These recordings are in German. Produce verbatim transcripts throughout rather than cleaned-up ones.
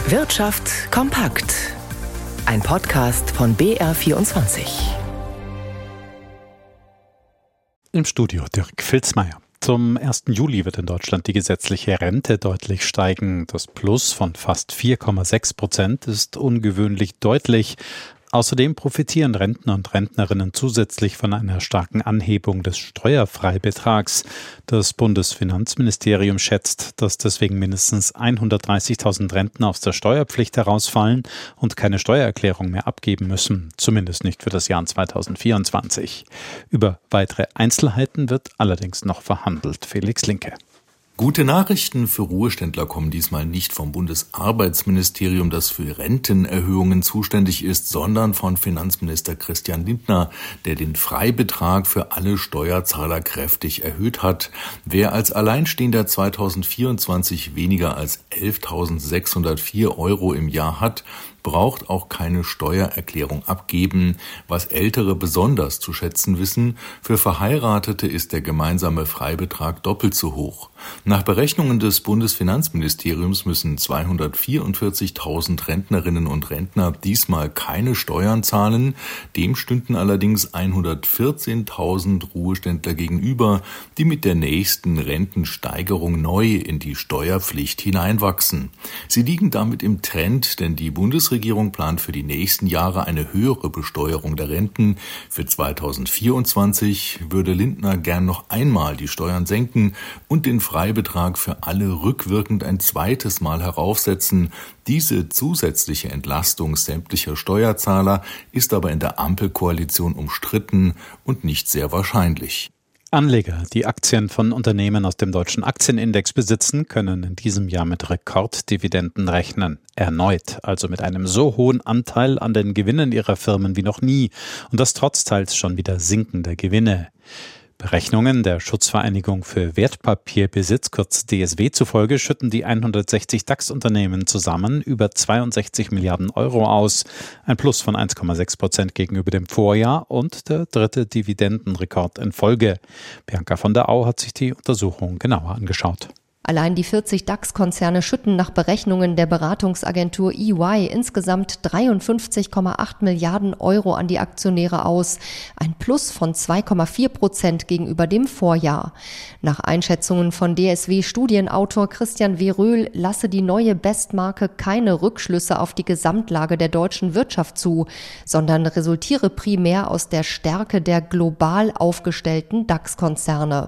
Wirtschaft kompakt. Ein Podcast von B R vierundzwanzig. Im Studio Dirk Filzmeier. Zum ersten Juli wird in Deutschland die gesetzliche Rente deutlich steigen. Das Plus von fast vier Komma sechs Prozent ist ungewöhnlich deutlich. Außerdem profitieren Rentner und Rentnerinnen zusätzlich von einer starken Anhebung des Steuerfreibetrags. Das Bundesfinanzministerium schätzt, dass deswegen mindestens hundertdreißigtausend Rentner aus der Steuerpflicht herausfallen und keine Steuererklärung mehr abgeben müssen, zumindest nicht für das Jahr zweitausendvierundzwanzig. Über weitere Einzelheiten wird allerdings noch verhandelt. Felix Linke. Gute Nachrichten für Ruheständler kommen diesmal nicht vom Bundesarbeitsministerium, das für Rentenerhöhungen zuständig ist, sondern von Finanzminister Christian Lindner, der den Freibetrag für alle Steuerzahler kräftig erhöht hat. Wer als Alleinstehender zweitausendvierundzwanzig weniger als elftausendsechshundertvier Euro im Jahr hat, braucht auch keine Steuererklärung abgeben, was Ältere besonders zu schätzen wissen. Für Verheiratete ist der gemeinsame Freibetrag doppelt so hoch. Nach Berechnungen des Bundesfinanzministeriums müssen zweihundertvierundvierzigtausend Rentnerinnen und Rentner diesmal keine Steuern zahlen. Dem stünden allerdings hundertvierzehntausend Ruheständler gegenüber, die mit der nächsten Rentensteigerung neu in die Steuerpflicht hineinwachsen. Sie liegen damit im Trend, denn die Bundesregierung Die Regierung plant für die nächsten Jahre eine höhere Besteuerung der Renten. Für zweitausendvierundzwanzig würde Lindner gern noch einmal die Steuern senken und den Freibetrag für alle rückwirkend ein zweites Mal heraufsetzen. Diese zusätzliche Entlastung sämtlicher Steuerzahler ist aber in der Ampelkoalition umstritten und nicht sehr wahrscheinlich. Anleger, die Aktien von Unternehmen aus dem deutschen Aktienindex besitzen, können in diesem Jahr mit Rekorddividenden rechnen. Erneut, also mit einem so hohen Anteil an den Gewinnen ihrer Firmen wie noch nie. Und das trotz teils schon wieder sinkender Gewinne. Berechnungen der Schutzvereinigung für Wertpapierbesitz, kurz D S W, zufolge schütten die hundertsechzig DAX-Unternehmen zusammen über zweiundsechzig Milliarden Euro aus. Ein Plus von eins Komma sechs Prozent gegenüber dem Vorjahr und der dritte Dividendenrekord in Folge. Bianca von der Au hat sich die Untersuchung genauer angeschaut. Allein die vierzig DAX-Konzerne schütten nach Berechnungen der Beratungsagentur E Y insgesamt dreiundfünfzig Komma acht Milliarden Euro an die Aktionäre aus, ein Plus von zwei Komma vier Prozent gegenüber dem Vorjahr. Nach Einschätzungen von D S W-Studienautor Christian W. Röhl lasse die neue Bestmarke keine Rückschlüsse auf die Gesamtlage der deutschen Wirtschaft zu, sondern resultiere primär aus der Stärke der global aufgestellten DAX-Konzerne.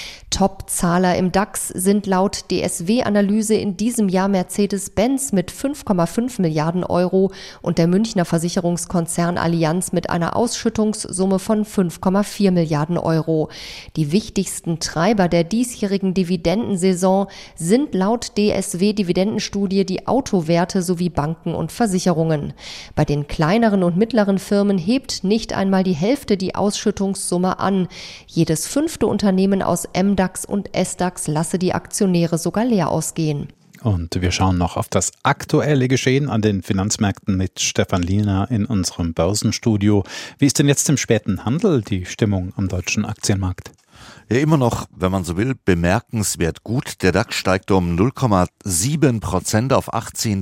Top-Zahler im DAX sind laut D S W-Analyse in diesem Jahr Mercedes-Benz mit fünf Komma fünf Milliarden Euro und der Münchner Versicherungskonzern Allianz mit einer Ausschüttungssumme von fünf Komma vier Milliarden Euro. Die wichtigsten Treiber der diesjährigen Dividendensaison sind laut D S W-Dividendenstudie die Autowerte sowie Banken und Versicherungen. Bei den kleineren und mittleren Firmen hebt nicht einmal die Hälfte die Ausschüttungssumme an. Jedes fünfte Unternehmen aus M DAX und S DAX lasse die Aktionäre sogar leer ausgehen. Und wir schauen noch auf das aktuelle Geschehen an den Finanzmärkten mit Stefan Liener in unserem Börsenstudio. Wie ist denn jetzt im späten Handel die Stimmung am deutschen Aktienmarkt? Ja, immer noch, wenn man so will, bemerkenswert gut. Der DAX steigt um null Komma sieben Prozent auf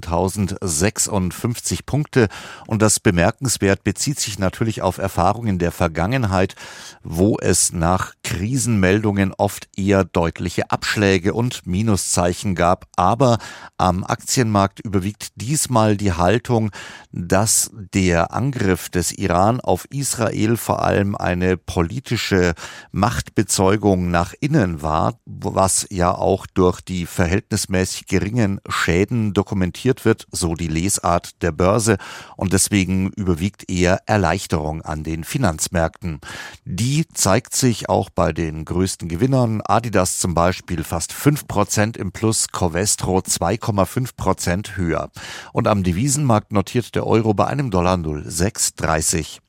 achtzehntausendsechsundfünfzig Punkte. Und das bemerkenswert bezieht sich natürlich auf Erfahrungen der Vergangenheit, wo es nach Krisenmeldungen oft eher deutliche Abschläge und Minuszeichen gab. Aber am Aktienmarkt überwiegt diesmal die Haltung, dass der Angriff des Iran auf Israel vor allem eine politische Machtbezeugung nach innen war, was ja auch durch die verhältnismäßig geringen Schäden dokumentiert wird, so die Lesart der Börse, und deswegen überwiegt eher Erleichterung an den Finanzmärkten. Die zeigt sich auch bei den größten Gewinnern, Adidas zum Beispiel fast fünf Prozent im Plus, Covestro zwei Komma fünf Prozent höher. Und am Devisenmarkt notiert der Euro bei einem Dollar null Komma sechs dreißig.